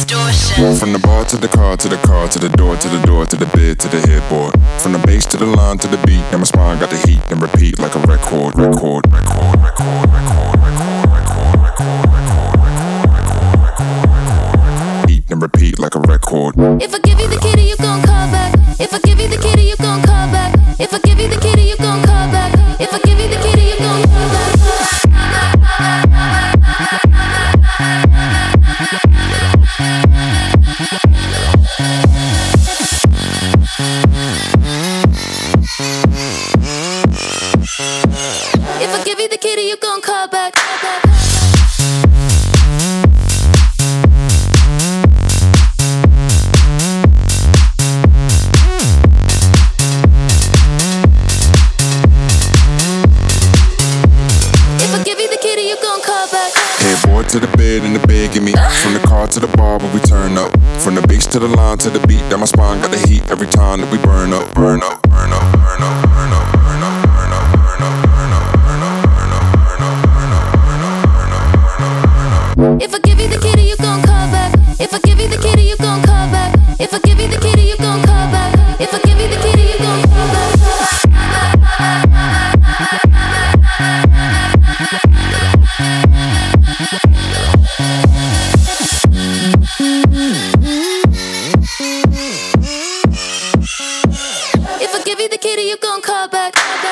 distortion. From the bar to the car to the car to the door to the door to the bed to the headboard. From the bass to the line to the beat, and my spine got the heat and repeat like a record, record, record, record, record, record, record, record, record. Beat and repeat like a record. If I give you the kitty, you gon' call back. If I give you the kitty, you gon' call back. If I give you the kitty, you gon' call back. If I give you the kitty, you gon' call back. If I give you the kitty, you gon' call back. Headboard to the bed and the bed give me. From the car to the bar when we turn up. From the bass to the line to the beat, that my spine got the heat every time that we burn up, burn up, burn up, burn up, burn up, burn up, burn up, burn up, burn up, burn up, burn up, burn up, burn up, burn up, burn up, burn up. If I give you the kitty, you gon' call back. If I give you the kitty, you gon' call back. If I give you the kitty, you gon' call back. If I give you the kitty, you gon' call back. If I give you the kitty, you gon' call back.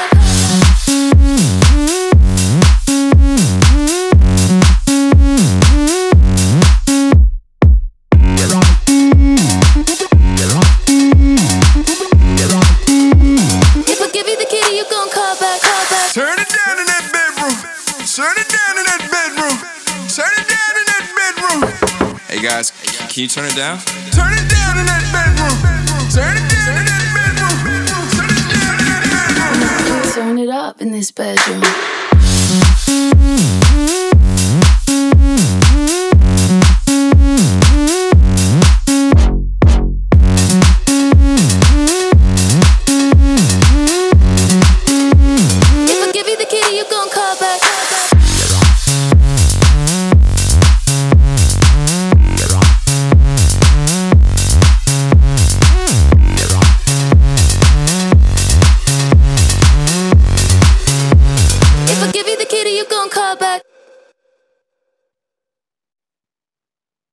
If I give you the kitty, you gon' call back, call back. Turn it down in that bedroom. Turn it down in that bedroom. Turn it down in that bedroom. Hey guys, can you turn it down? Turn it down in that bedroom. Turn it down in that bedroom. Turn it down in that bedroom. Turn it up in this bedroom.